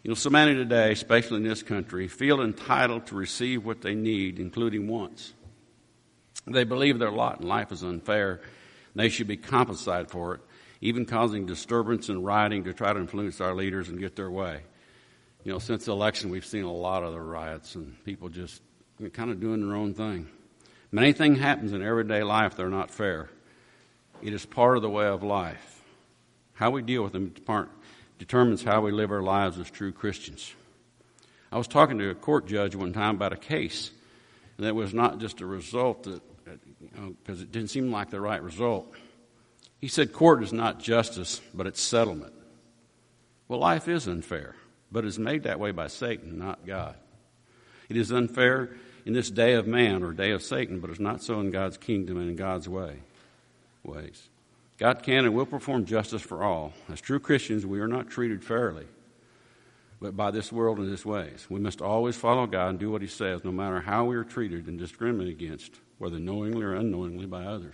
So many today, especially in this country, feel entitled to receive what they need, including wants. They believe their lot in life is unfair, and they should be compensated for it, even causing disturbance and rioting to try to influence our leaders and get their way. Since the election, we've seen a lot of the riots and people just kind of doing their own thing. Many things happen in everyday life that are not fair. It is part of the way of life. How we deal with them determines how we live our lives as true Christians. I was talking to a court judge one time about a case, and that was not just a result that, because it didn't seem like the right result. He said court is not justice, but it's settlement. Well, life is unfair, but it's made that way by Satan, not God. It is unfair in this day of man or day of Satan, but it's not so in God's kingdom and in God's ways. God can and will perform justice for all. As true Christians, we are not treated fairly, but by this world and its ways. We must always follow God and do what He says, no matter how we are treated and discriminated against, whether knowingly or unknowingly by others.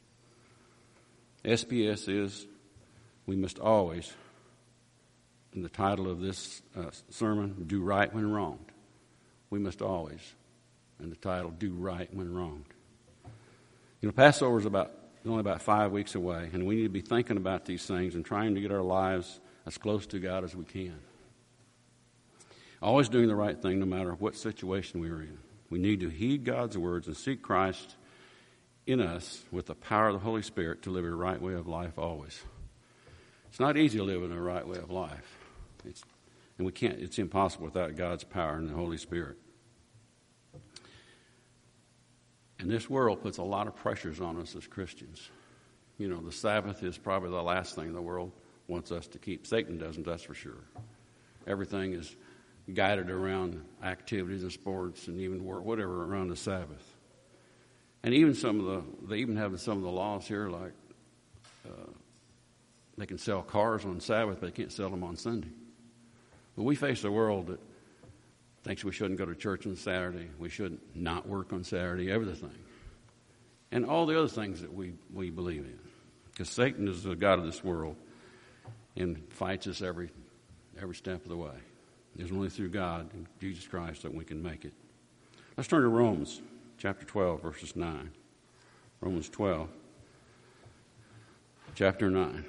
SPS is, we must always, in the title of this sermon, do right when wronged. We must always, in the title, do right when wronged. Passover is only about 5 weeks away, and we need to be thinking about these things and trying to get our lives as close to God as we can. Always doing the right thing no matter what situation we are in. We need to heed God's words and seek Christ in us with the power of the Holy Spirit to live a right way of life always. It's not easy to live in a right way of life. It's impossible without God's power and the Holy Spirit. And this world puts a lot of pressures on us as Christians. The Sabbath is probably the last thing the world wants us to keep. Satan doesn't, that's for sure. Everything is guided around activities and sports and even work, whatever, around the Sabbath. And even they even have some of the laws here, like they can sell cars on Sabbath, but they can't sell them on Sunday. But we face a world that thinks we shouldn't go to church on Saturday, we shouldn't not work on Saturday, everything. And all the other things that we believe in. Because Satan is the god of this world and fights us every step of the way. It's only through God and Jesus Christ that we can make it. Let's turn to Romans chapter 12, verses 9. Romans 12, chapter 9.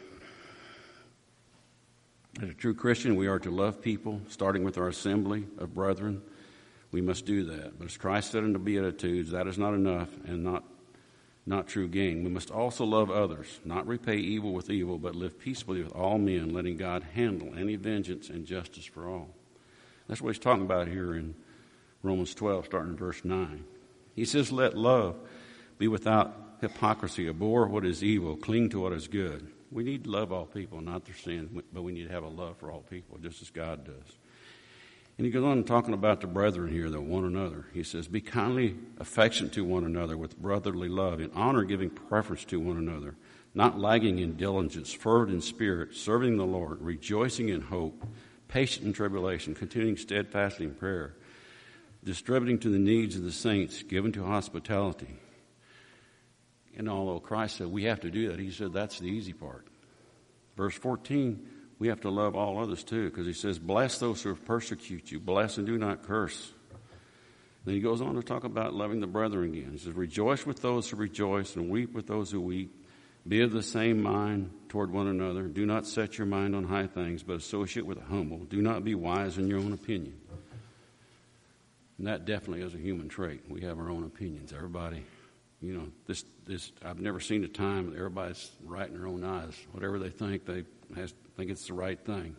As a true Christian, we are to love people, starting with our assembly of brethren. We must do that. But as Christ said in the Beatitudes, that is not enough and not true gain. We must also love others, not repay evil with evil, but live peaceably with all men, letting God handle any vengeance and justice for all. That's what he's talking about here in Romans 12, starting in verse 9. He says, let love be without hypocrisy, abhor what is evil, cling to what is good. We need to love all people, not their sin, but we need to have a love for all people, just as God does. And he goes on talking about the brethren here, the one another. He says, be kindly affectionate to one another with brotherly love, in honor giving preference to one another, not lagging in diligence, fervent in spirit, serving the Lord, rejoicing in hope, patient in tribulation, continuing steadfastly in prayer, distributing to the needs of the saints, given to hospitality. And although Christ said we have to do that, he said that's the easy part. Verse 14, we have to love all others too, because he says, bless those who persecute you, bless and do not curse. Then he goes on to talk about loving the brethren again. He says, rejoice with those who rejoice and weep with those who weep. Be of the same mind toward one another. Do not set your mind on high things, but associate with the humble. Do not be wise in your own opinion. And that definitely is a human trait. We have our own opinions. Everybody, this I've never seen a time that everybody's right in their own eyes. Whatever they think it's the right thing.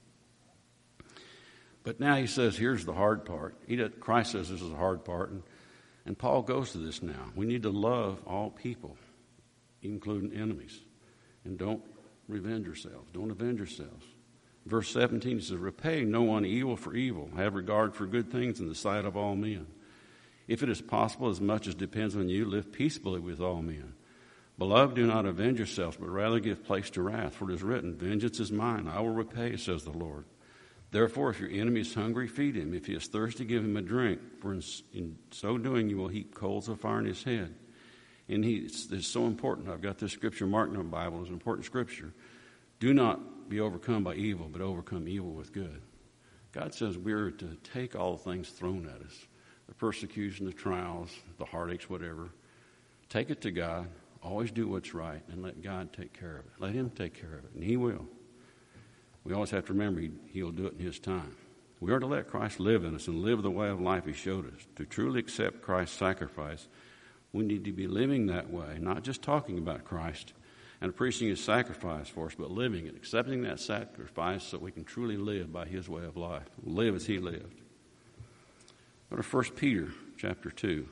But now he says, here's the hard part. Christ says this is the hard part, and Paul goes to this now. We need to love all people, including enemies, and don't revenge yourselves. Don't avenge yourselves. Verse 17 says, repay no one evil for evil. Have regard for good things in the sight of all men. If it is possible, as much as depends on you, live peaceably with all men. Beloved, do not avenge yourselves, but rather give place to wrath. For it is written, vengeance is mine, I will repay, says the Lord. Therefore, if your enemy is hungry, feed him. If he is thirsty, give him a drink. For in so doing, you will heap coals of fire on his head. And it's so important. I've got this scripture marked in my Bible. It's an important scripture. Do not be overcome by evil, but overcome evil with good. God says we're to take all the things thrown at us, the persecution, the trials, the heartaches, whatever. Take it to God. Always do what's right and let God take care of it. Let him take care of it, and he will. We always have to remember he'll do it in his time. We are to let Christ live in us and live the way of life he showed us. To truly accept Christ's sacrifice, we need to be living that way, not just talking about Christ and appreciating his sacrifice for us, but living it, accepting that sacrifice so we can truly live by his way of life, live as he lived. Go to 1 Peter chapter 2.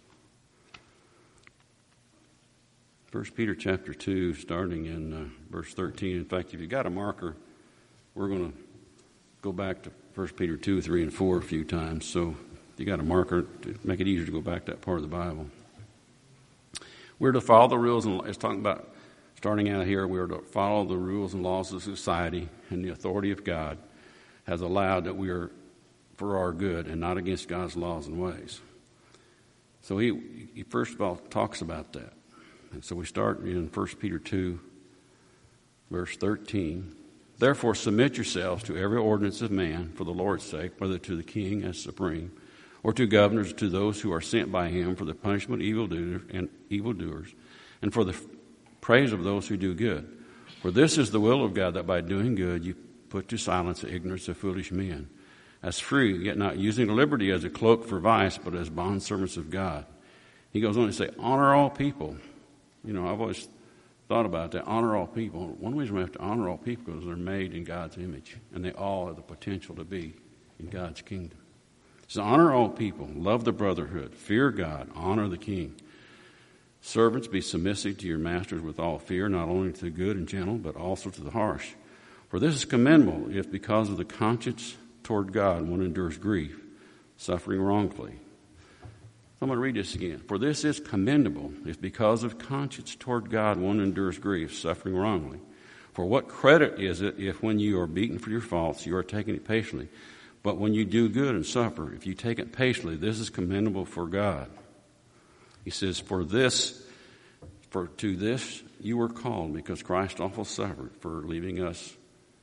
1 Peter chapter 2, starting in verse 13. In fact, if you got a marker, we're going to go back to 1 Peter 2, 3, and 4 a few times. So if you got a marker, to make it easier to go back to that part of the Bible. We're to follow the rules, and it's talking about, starting out here, we're to follow the rules and laws of society, and the authority of God has allowed that we are for our good and not against God's laws and ways. So he first of all talks about that. And so we start in 1 Peter 2, verse 13. Therefore submit yourselves to every ordinance of man for the Lord's sake, whether to the king as supreme, or to governors, to those who are sent by him for the punishment of evildoers, and for the praise of those who do good. For this is the will of God, that by doing good you put to silence the ignorance of foolish men. As free, yet not using liberty as a cloak for vice, but as bondservants of God. He goes on to say, honor all people. You know, I've always thought about that. Honor all people. One reason we have to honor all people is they're made in God's image, and they all have the potential to be in God's kingdom. So honor all people, love the brotherhood, fear God, honor the king. Servants, be submissive to your masters with all fear, not only to the good and gentle, but also to the harsh. For this is commendable if because of the conscience toward God one endures grief, suffering wrongfully. I'm going to read this again. For this is commendable if because of conscience toward God one endures grief, suffering wrongly. For what credit is it if when you are beaten for your faults you are taking it patiently? But when you do good and suffer, if you take it patiently, this is commendable for God. He says, for to this you were called, because Christ also suffered for leaving us.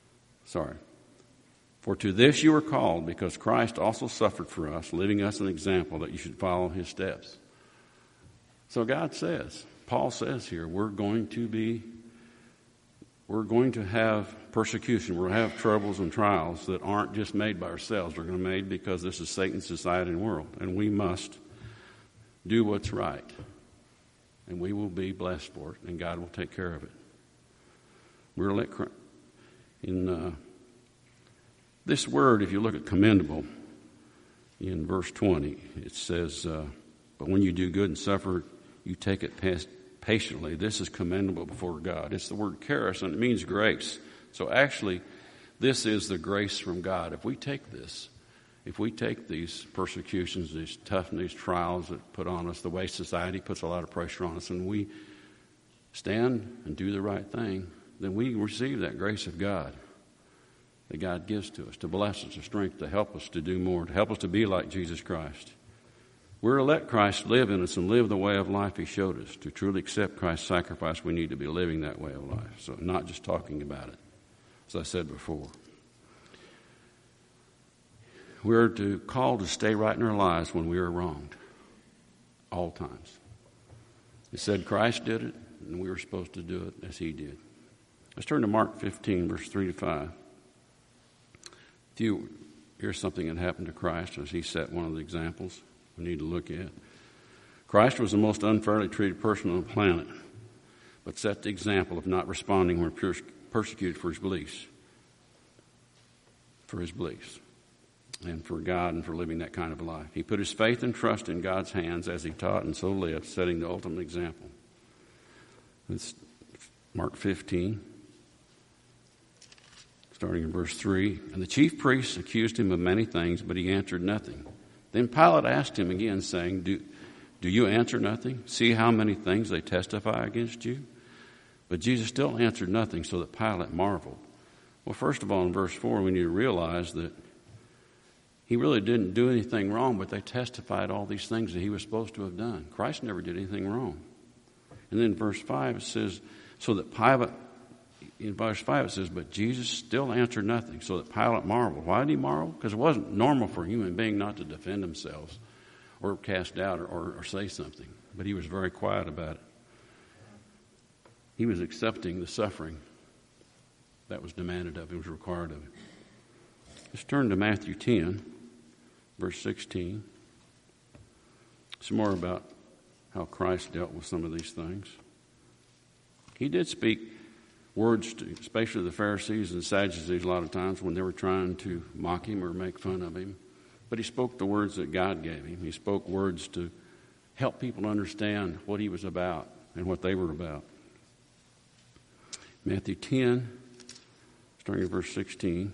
For to this you were called, because Christ also suffered for us, leaving us an example that you should follow his steps. So God says, Paul says here, we're going to have persecution. We're going to have troubles and trials that aren't just made by ourselves. They're going to be made because this is Satan's society and world. And we must do what's right. And we will be blessed for it, and God will take care of it. We're let in this word, if you look at commendable, in verse 20, it says, but when you do good and suffer, you take it patiently. This is commendable before God. It's the word charis, and it means grace. So actually, this is the grace from God. If we take these persecutions, these these trials that put on us, the way society puts a lot of pressure on us, and we stand and do the right thing, then we receive that grace of God that God gives to us, to bless us, to strength, to help us to do more, to help us to be like Jesus Christ. We're to let Christ live in us and live the way of life he showed us. To truly accept Christ's sacrifice, we need to be living that way of life, so not just talking about it, as I said before. We're called to stay right in our lives when we are wronged, all times. It said Christ did it, and we were supposed to do it as he did. Let's turn to Mark 15, verse 3 to 5. Here's something that happened to Christ as he set one of the examples we need to look at. Christ was the most unfairly treated person on the planet, but set the example of not responding when persecuted for his beliefs. And for God and for living that kind of life. He put his faith and trust in God's hands as he taught and so lived, setting the ultimate example. It's Mark 15, starting in verse 3. And the chief priests accused him of many things, but he answered nothing. Then Pilate asked him again, saying, Do you answer nothing? See how many things they testify against you? But Jesus still answered nothing, so that Pilate marveled. Well, first of all, in verse 4, we need to realize that he really didn't do anything wrong, but they testified all these things that he was supposed to have done. Christ never did anything wrong. And then verse 5, it says, so that in verse 5 it says, but Jesus still answered nothing, so that Pilate marveled. Why did he marvel? Because it wasn't normal for a human being not to defend themselves or cast doubt or say something. But he was very quiet about it. He was accepting the suffering that was demanded of him, was required of him. Let's turn to Matthew 10, verse 16. Some more about how Christ dealt with some of these things. He did speak words to, especially the Pharisees and Sadducees, a lot of times when they were trying to mock him or make fun of him. But he spoke the words that God gave him. He spoke words to help people understand what he was about and what they were about. Matthew 10, starting at verse 16.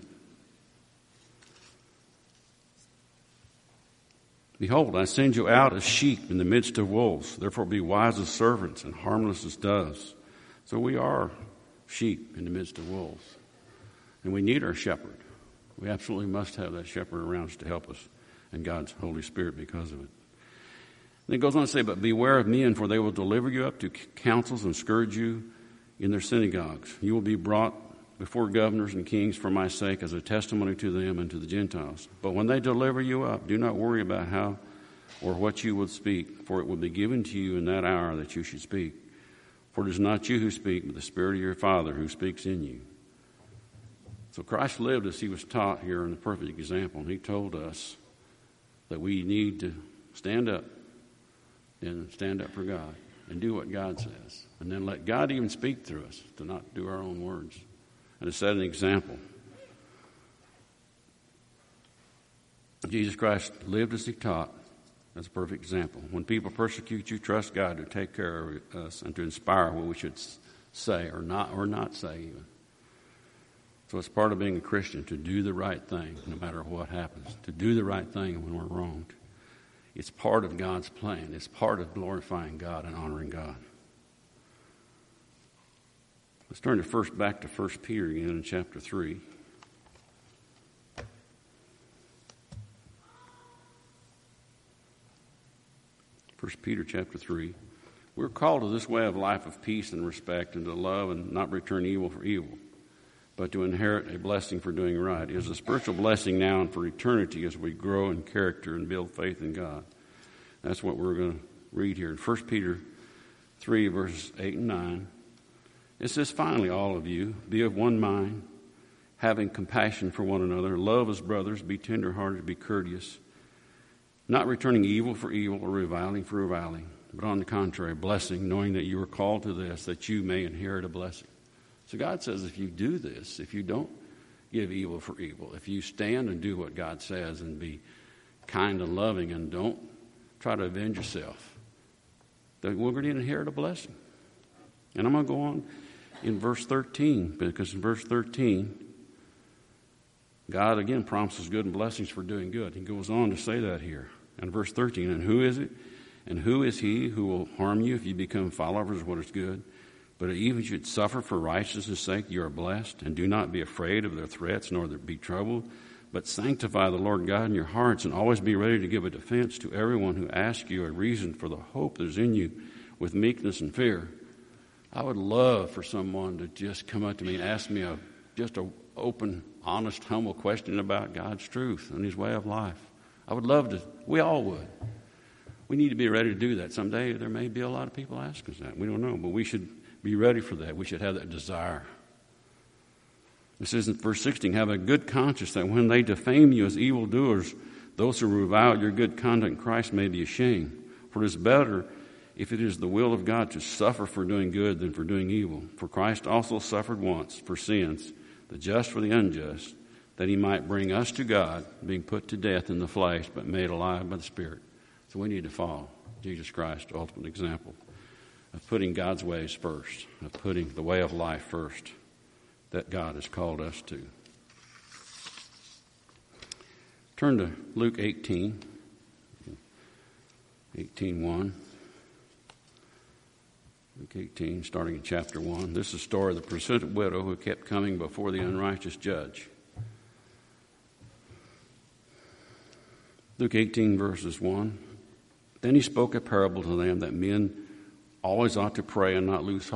Behold, I send you out as sheep in the midst of wolves. Therefore be wise as serpents and harmless as doves. So we are sheep in the midst of wolves. And we need our shepherd. We absolutely must have that shepherd around us to help us and God's Holy Spirit because of it. And it goes on to say, but beware of men, for they will deliver you up to councils and scourge you in their synagogues. You will be brought before governors and kings for my sake as a testimony to them and to the Gentiles. But when they deliver you up, do not worry about how or what you will speak, for it will be given to you in that hour that you should speak. For it is not you who speak, but the Spirit of your Father who speaks in you. So Christ lived as he was taught here in the perfect example. And he told us that we need to stand up and stand up for God and do what God says. And then let God even speak through us, to not do our own words. And to set an example. Jesus Christ lived as he taught. That's a perfect example. When people persecute you, trust God to take care of us and to inspire what we should say or not say even. So it's part of being a Christian to do the right thing no matter what happens. To do the right thing when we're wronged. It's part of God's plan. It's part of glorifying God and honoring God. Let's turn back to 1 Peter again in chapter 3. 1 Peter chapter 3. We're called to this way of life of peace and respect and to love and not return evil for evil, but to inherit a blessing for doing right. It is a spiritual blessing now and for eternity as we grow in character and build faith in God. That's what we're going to read here in 1 Peter 3, verses 8 and 9. It says, finally, all of you, be of one mind, having compassion for one another, love as brothers, be tenderhearted, be courteous, not returning evil for evil or reviling for reviling, but on the contrary, blessing, knowing that you are called to this, that you may inherit a blessing. So God says if you do this, if you don't give evil for evil, if you stand and do what God says and be kind and loving and don't try to avenge yourself, then we're going to inherit a blessing. And I'm going to go on in verse 13, because in verse 13, God again promises good and blessings for doing good. He goes on to say that here. In verse 13, and who is it? And who is he who will harm you if you become followers of what is good? But even if you should suffer for righteousness' sake, you are blessed. And do not be afraid of their threats, nor be troubled. But sanctify the Lord God in your hearts, and always be ready to give a defense to everyone who asks you a reason for the hope that is in you with meekness and fear. I would love for someone to just come up to me and ask me just an open, honest, humble question about God's truth and his way of life. I would love to. We all would. We need to be ready to do that. Someday there may be a lot of people ask us that. We don't know, but we should be ready for that. We should have that desire. It says in verse 16, have a good conscience that when they defame you as evildoers, those who revile your good conduct in Christ may be ashamed. For it is better, if it is the will of God, to suffer for doing good than for doing evil. For Christ also suffered once for sins, the just for the unjust, that he might bring us to God, being put to death in the flesh, but made alive by the Spirit. So we need to follow Jesus Christ, the ultimate example of putting God's ways first, of putting the way of life first that God has called us to. Turn to Luke 18, 18:1. Luke 18, starting in chapter 1. This is the story of the persistent widow who kept coming before the unrighteous judge. Luke 18, verses 1. Then he spoke a parable to them that men always ought to pray and not lose heart.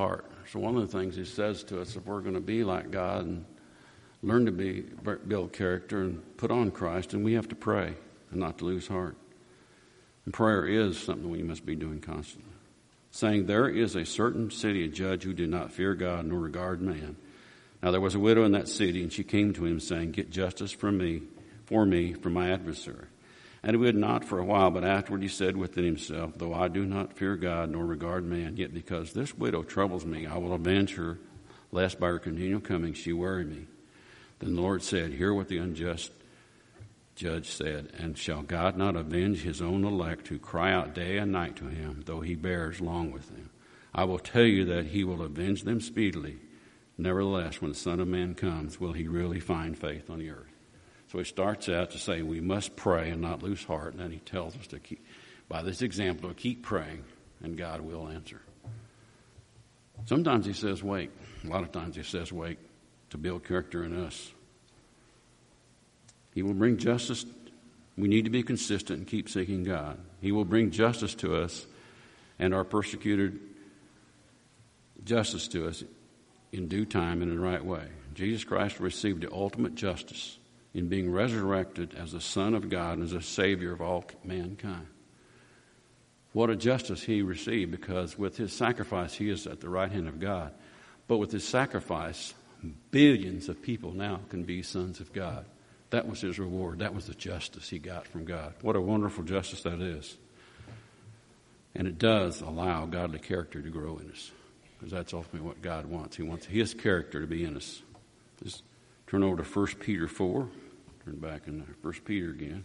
So one of the things he says to us, if we're going to be like God and learn to build character and put on Christ, and we have to pray and not to lose heart. And prayer is something we must be doing constantly. Saying, there is a certain city, a judge who did not fear God nor regard man. Now there was a widow in that city, and she came to him, saying, get justice from my adversary. And he would not for a while, but afterward he said within himself, though I do not fear God nor regard man, yet because this widow troubles me, I will avenge her, lest by her continual coming she worry me. Then the Lord said, hear what the unjust judge said, and shall God not avenge his own elect who cry out day and night to him, though he bears long with them? I will tell you that he will avenge them speedily. Nevertheless, when the Son of Man comes, will he really find faith on the earth? So he starts out to say we must pray and not lose heart, and then he tells us to keep, by this example, to keep praying, and God will answer. Sometimes he says wait. A lot of times he says wait to build character in us. He will bring justice. We need to be consistent and keep seeking God. He will bring justice to us and our persecuted justice to us in due time and in the right way. Jesus Christ received the ultimate justice in being resurrected as the Son of God and as a Savior of all mankind. What a justice he received, because with his sacrifice he is at the right hand of God. But with his sacrifice, billions of people now can be sons of God. That was his reward. That was the justice he got from God. What a wonderful justice that is. And it does allow godly character to grow in us, because that's ultimately what God wants. He wants his character to be in us. Just turn over to 1 Peter 4. Turn back into 1 Peter again.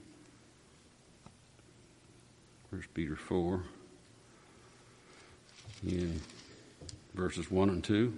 1 Peter 4 in verses 1 and 2.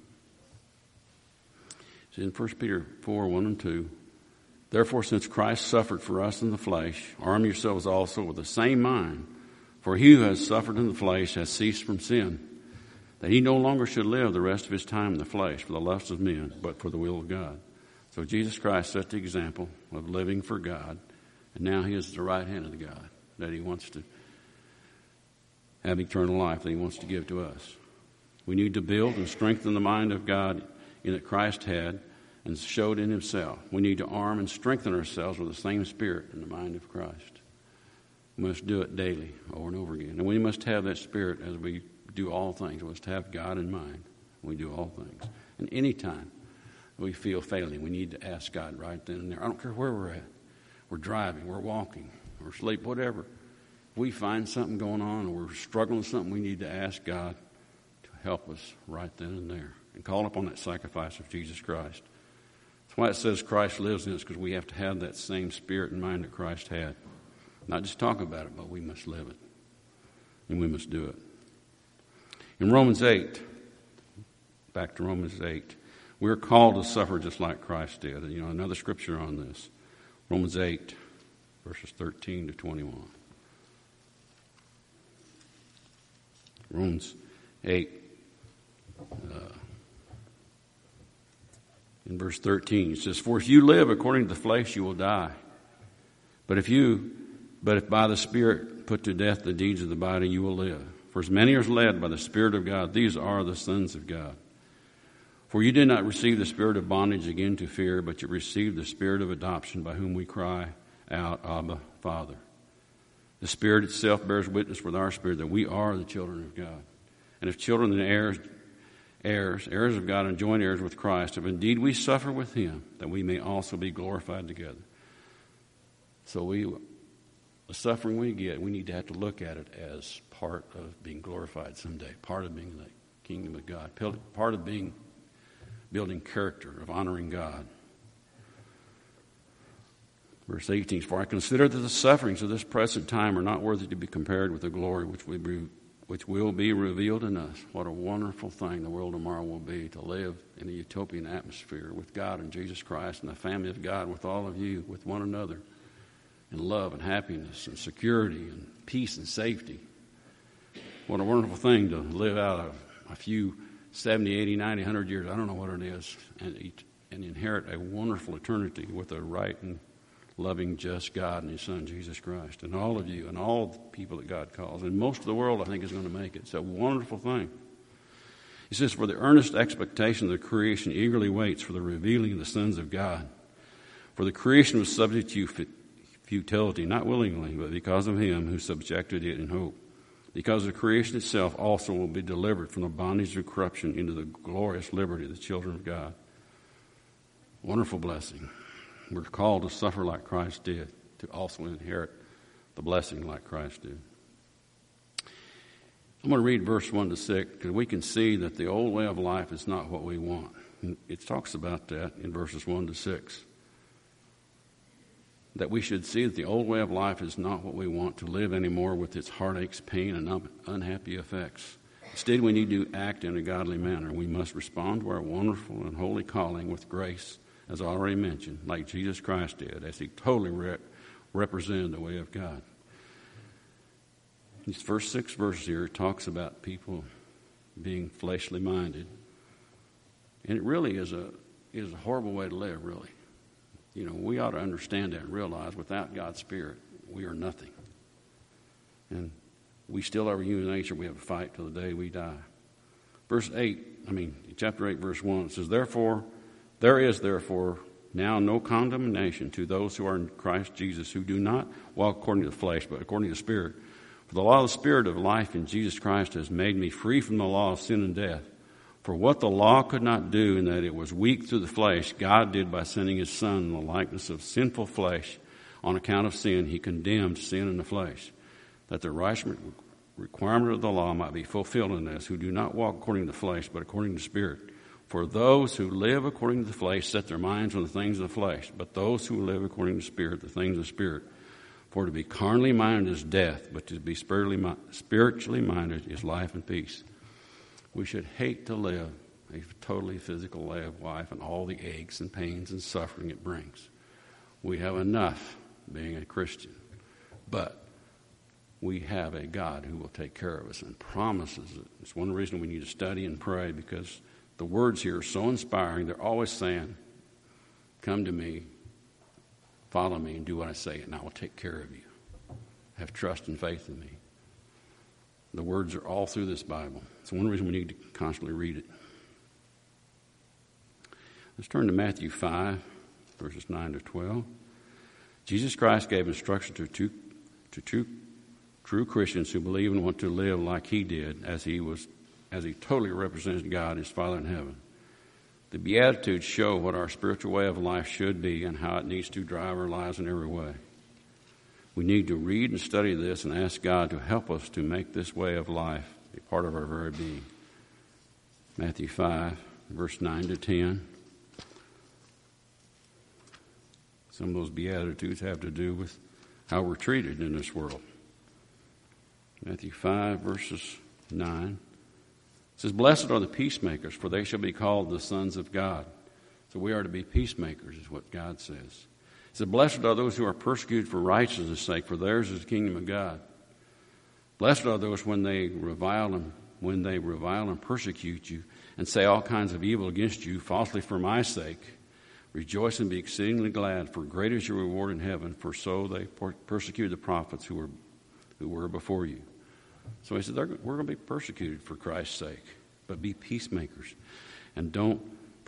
It's in 1 Peter 4, 1 and 2. Therefore, since Christ suffered for us in the flesh, arm yourselves also with the same mind. For he who has suffered in the flesh has ceased from sin, that he no longer should live the rest of his time in the flesh for the lusts of men, but for the will of God. So Jesus Christ set the example of living for God, and now he is at the right hand of God, that he wants to have eternal life, that he wants to give to us. We need to build and strengthen the mind of God in that Christ had and showed in himself. We need to arm and strengthen ourselves with the same spirit in the mind of Christ. We must do it daily, over and over again. And we must have that spirit as we do all things. We must have God in mind when we do all things. And any time we feel failing, we need to ask God right then and there. I don't care where we're at. We're driving, we're walking, we're asleep, whatever. If we find something going on or we're struggling with something, we need to ask God to help us right then and there and call upon that sacrifice of Jesus Christ. That's why it says Christ lives in us, because we have to have that same spirit and mind that Christ had. Not just talk about it, but we must live it. And we must do it. In Romans 8, back to Romans 8, we're called to suffer just like Christ did. And, another scripture on this. Romans 8, verses 13 to 21. Romans 8, in verse 13, it says, for if you live according to the flesh, you will die. But if by the Spirit put to death the deeds of the body, you will live. For as many are led by the Spirit of God, these are the sons of God. For you did not receive the spirit of bondage again to fear, but you received the Spirit of adoption, by whom we cry out, Abba, Father. The Spirit itself bears witness with our spirit that we are the children of God. And if children, then heirs of God, and joint heirs with Christ, if indeed we suffer with him, that we may also be glorified together. So the suffering we get, we need to have to look at it as part of being glorified someday, part of being the kingdom of God, part of building character, of honoring God. Verse 18, for I consider that the sufferings of this present time are not worthy to be compared with the glory which will be revealed in us. What a wonderful thing the world tomorrow will be, to live in a utopian atmosphere with God and Jesus Christ and the family of God, with all of you, with one another, in love and happiness and security and peace and safety. What a wonderful thing to live out of a few 70, 80, 90, 100 years, I don't know what it is, and inherit a wonderful eternity with a right and loving, just God and his Son, Jesus Christ, and all of you and all the people that God calls. And most of the world, I think, is going to make it. It's a wonderful thing. He says, for the earnest expectation of the creation eagerly waits for the revealing of the sons of God. For the creation was subject to futility, not willingly, but because of him who subjected it in hope. Because the creation itself also will be delivered from the bondage of corruption into the glorious liberty of the children of God. Wonderful blessing. We're called to suffer like Christ did, to also inherit the blessing like Christ did. I'm going to read verse 1 to 6 because we can see that the old way of life is not what we want. It talks about that in verses 1 to 6. That we should see that the old way of life is not what we want to live anymore with its heartaches, pain, and unhappy effects. Instead, we need to act in a godly manner. We must respond to our wonderful and holy calling with grace, as I already mentioned, like Jesus Christ did, as he totally represented the way of God. These first 6 verses here talks about people being fleshly minded. And it really is a horrible way to live, really. You know, we ought to understand that and realize without God's Spirit, we are nothing. And we still have a human nature. We have a fight till the day we die. Chapter 8, verse 1, it says, there is therefore now no condemnation to those who are in Christ Jesus, who do not walk according to the flesh, but according to the Spirit. For the law of the Spirit of life in Jesus Christ has made me free from the law of sin and death. For what the law could not do, in that it was weak through the flesh, God did by sending his Son in the likeness of sinful flesh. On account of sin, he condemned sin in the flesh, that the righteous requirement of the law might be fulfilled in us, who do not walk according to the flesh, but according to the Spirit. For those who live according to the flesh set their minds on the things of the flesh, but those who live according to the Spirit, the things of the Spirit. For to be carnally minded is death, but to be spiritually minded is life and peace. We should hate to live a totally physical way of life and all the aches and pains and suffering it brings. We have enough being a Christian, but we have a God who will take care of us and promises it. It's one reason we need to study and pray, because the words here are so inspiring. They're always saying, come to me, follow me, and do what I say, and I will take care of you. Have trust and faith in me. The words are all through this Bible. It's one reason we need to constantly read it. Let's turn to Matthew 5, verses 9 to 12. Jesus Christ gave instruction to true Christians who believe and want to live like he did, as he totally represented God, his Father in heaven. The Beatitudes show what our spiritual way of life should be and how it needs to drive our lives in every way. We need to read and study this and ask God to help us to make this way of life a part of our very being. Matthew 5, verse 9 to 10. Some of those Beatitudes have to do with how we're treated in this world. Matthew 5, verses 9. It says, blessed are the peacemakers, for they shall be called the sons of God. So we are to be peacemakers, is what God says. It says, blessed are those who are persecuted for righteousness' sake, for theirs is the kingdom of God. Blessed are those when they revile and persecute you and say all kinds of evil against you falsely for my sake. Rejoice and be exceedingly glad, for great is your reward in heaven, for so they persecuted the prophets who were before you. So he said, we're going to be persecuted for Christ's sake, but be peacemakers, and don't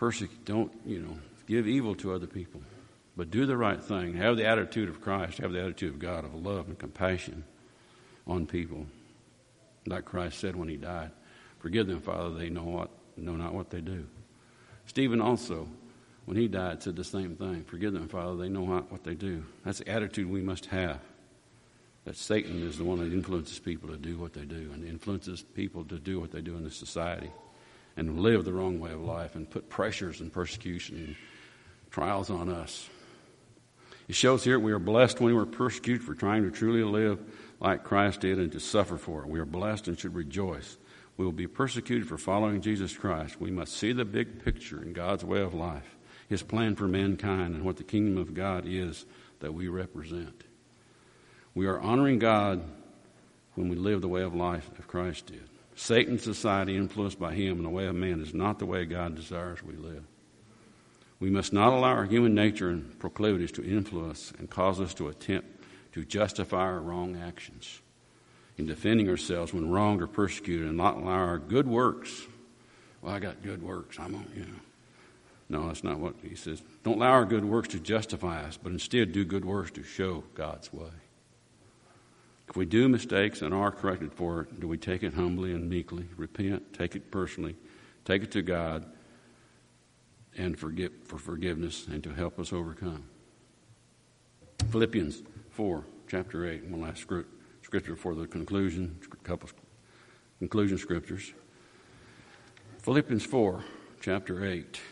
give evil to other people, but do the right thing. Have the attitude of Christ, have the attitude of God, of love and compassion on people. Like Christ said when he died, forgive them, Father, they know not what they do. Stephen also, when he died, said the same thing. Forgive them, Father, they know not what they do. That's the attitude we must have. That Satan is the one that influences people to do what they do, and influences people to do what they do in this society and live the wrong way of life and put pressures and persecution and trials on us. It shows here we are blessed when we are persecuted for trying to truly live like Christ did and to suffer for it. We are blessed and should rejoice. We will be persecuted for following Jesus Christ. We must see the big picture in God's way of life, his plan for mankind, and what the kingdom of God is that we represent. We are honoring God when we live the way of life that Christ did. Satan's society, influenced by him and the way of man, is not the way God desires we live. We must not allow our human nature and proclivities to influence and cause us to attempt to justify our wrong actions in defending ourselves when wronged or persecuted, and not allow our good works Well, I got good works. I'm on, No, that's not what he says. Don't allow our good works to justify us, but instead do good works to show God's way. If we do mistakes and are corrected for it, do we take it humbly and meekly, repent, take it personally, take it to God, and forgive for forgiveness and to help us overcome? Philippians 4, chapter 8, one last scripture for the conclusion, a couple conclusion scriptures. Philippians 4, chapter 8.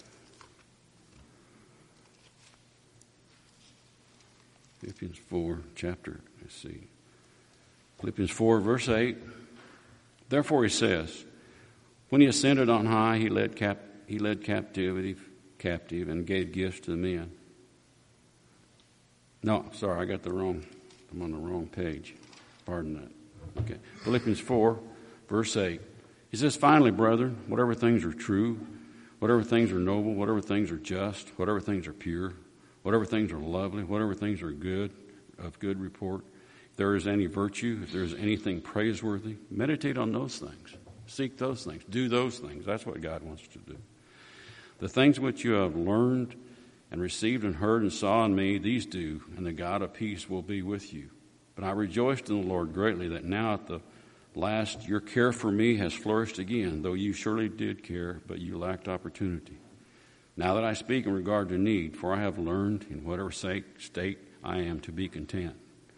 Philippians 4, Philippians 4, verse 8. Therefore he says, when he ascended on high, he led captivity captive and gave gifts to men. No, sorry, I'm on the wrong page. Pardon that. Okay. Philippians 4, verse 8. He says, finally, brethren, whatever things are true, whatever things are noble, whatever things are just, whatever things are pure, whatever things are lovely, whatever things are good, of good report, if there is any virtue, if there is anything praiseworthy, meditate on those things. Seek those things. Do those things. That's what God wants to do. The things which you have learned and received and heard and saw in me, these do, and the God of peace will be with you. But I rejoiced in the Lord greatly that now at the last your care for me has flourished again, though you surely did care, but you lacked opportunity. Now that I speak in regard to need, for I have learned in whatever state I am to be content.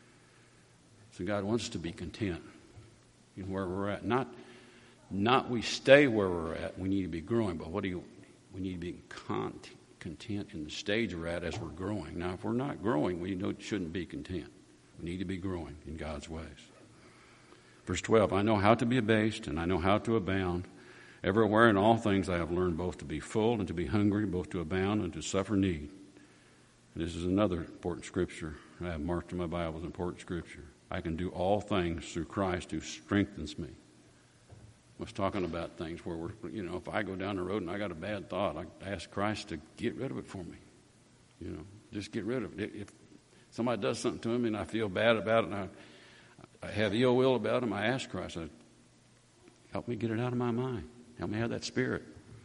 So God wants us to be content in where we're at. Not we stay where we're at. We need to be growing, but we need to be content in the stage we're at as we're growing. Now, if we're not growing, we shouldn't be content. We need to be growing in God's ways. Verse 12, I know how to be abased, and I know how to abound. Everywhere in all things I have learned both to be full and to be hungry, both to abound and to suffer need. And this is another important scripture I have marked in my Bible as important scripture. I can do all things through Christ who strengthens me. I was talking about things where if I go down the road and I got a bad thought, I ask Christ to get rid of it for me. Just get rid of it. If somebody does something to me and I feel bad about it and I have ill will about them, I ask Christ, help me get it out of my mind. Help me have that spirit.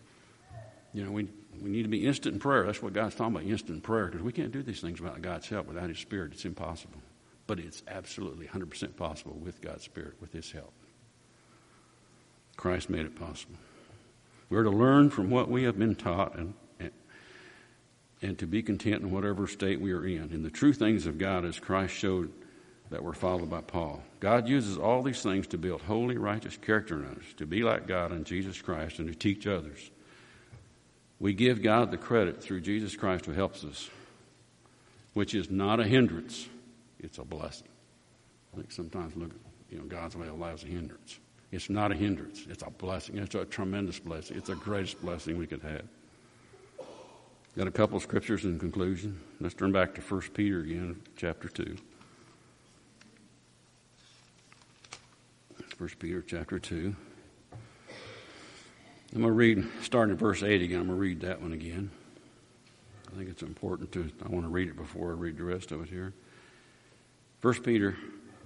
We need to be instant in prayer. That's what God's talking about, instant prayer, because we can't do these things without God's help. Without His Spirit, it's impossible. But it's absolutely 100% possible with God's Spirit, with His help. Christ made it possible. We're to learn from what we have been taught and to be content in whatever state we are in the true things of God, as Christ showed that were followed by Paul. God uses all these things to build holy, righteous character in us, to be like God in Jesus Christ, and to teach others. We give God the credit through Jesus Christ who helps us, which is not a hindrance. It's a blessing. I think sometimes look at God's way of life as a hindrance. It's not a hindrance. It's a blessing. It's a tremendous blessing. It's the greatest blessing we could have. Got a couple of scriptures in conclusion. Let's turn back to 1 Peter again, chapter 2. 1 Peter chapter 2. I'm going to read, starting at verse 8 again. I'm going to read that one again. I think it's important I want to read it before I read the rest of it here. 1 Peter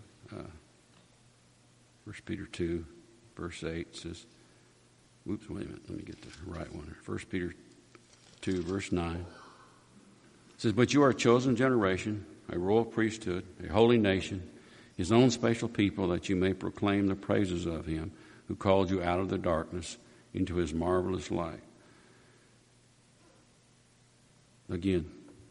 2, verse 8 says, wait a minute, let me get the right one. 1 Peter 2, verse 9. It says, but you are a chosen generation, a royal priesthood, a holy nation, His own special people, that you may proclaim the praises of Him who called you out of the darkness into His marvelous light. Again,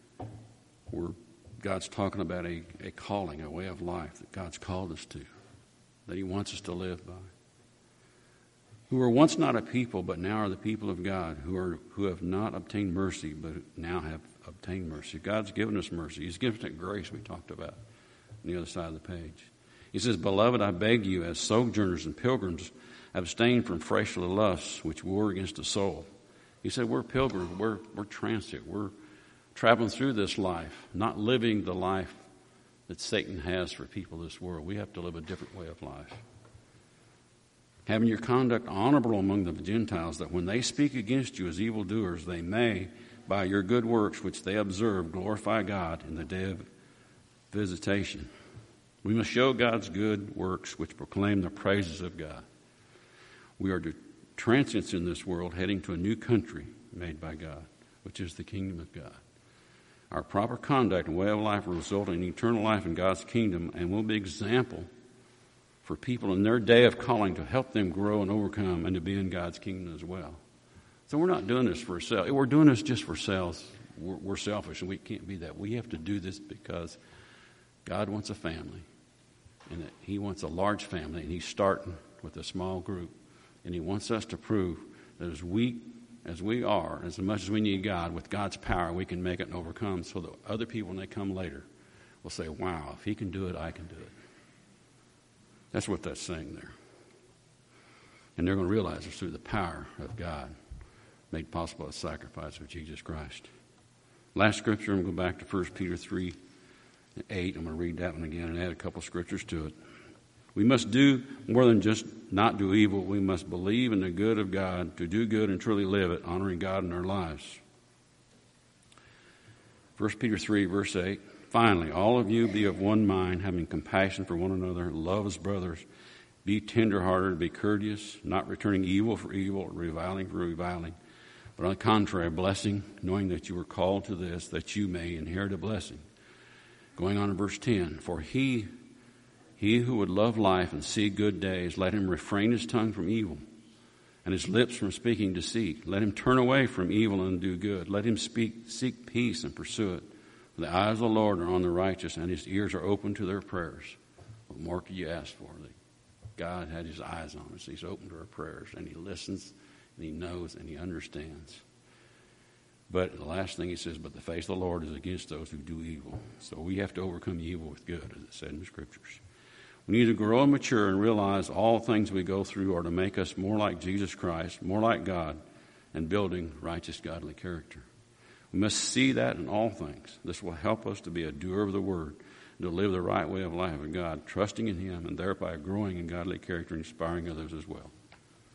God's talking about a calling, a way of life that God's called us to, that He wants us to live by. Who were once not a people, but now are the people of God, who have not obtained mercy, but now have obtained mercy. God's given us mercy. He's given us that grace we talked about on the other side of the page. He says, beloved, I beg you, as sojourners and pilgrims, abstain from fleshly lusts which war against the soul. He said, we're pilgrims, we're transit, we're traveling through this life, not living the life that Satan has for people of this world. We have to live a different way of life. Having your conduct honorable among the Gentiles, that when they speak against you as evildoers, they may, by your good works which they observe, glorify God in the day of visitation. We must show God's good works which proclaim the praises of God. We are to transients in this world heading to a new country made by God, which is the kingdom of God. Our proper conduct and way of life will result in eternal life in God's kingdom and will be example for people in their day of calling to help them grow and overcome and to be in God's kingdom as well. So we're not doing this for ourselves. We're doing this just for ourselves. We're selfish, and we can't be that. We have to do this because God wants a family, and that He wants a large family, and He's starting with a small group. And He wants us to prove that as weak as we are, as much as we need God, with God's power, we can make it and overcome, so that other people, when they come later, will say, wow, if He can do it, I can do it. That's what that's saying there. And they're going to realize it's through the power of God made possible by the sacrifice of Jesus Christ. Last scripture, I'm going to go back to 1 Peter 3:8. I'm going to read that one again and add a couple scriptures to it. We must do more than just not do evil. We must believe in the good of God, to do good and truly live it, honoring God in our lives. 1 Peter 3, verse 8. Finally, all of you be of one mind, having compassion for one another, love as brothers, be tenderhearted, be courteous, not returning evil for evil, or reviling for reviling, but on the contrary, blessing, knowing that you were called to this, that you may inherit a blessing. Going on to verse 10. For he who would love life and see good days, let him refrain his tongue from evil and his lips from speaking deceit. Let him turn away from evil and do good. Let him seek peace and pursue it. For the eyes of the Lord are on the righteous, and His ears are open to their prayers. What more could you ask for? God had His eyes on us. He's open to our prayers, and He listens, and He knows, and He understands. But the last thing He says, but the face of the Lord is against those who do evil. So we have to overcome evil with good, as it said in the Scriptures. We need to grow and mature and realize all things we go through are to make us more like Jesus Christ, more like God, and building righteous, godly character. We must see that in all things. This will help us to be a doer of the Word, and to live the right way of life with God, trusting in Him, and thereby growing in godly character and inspiring others as well.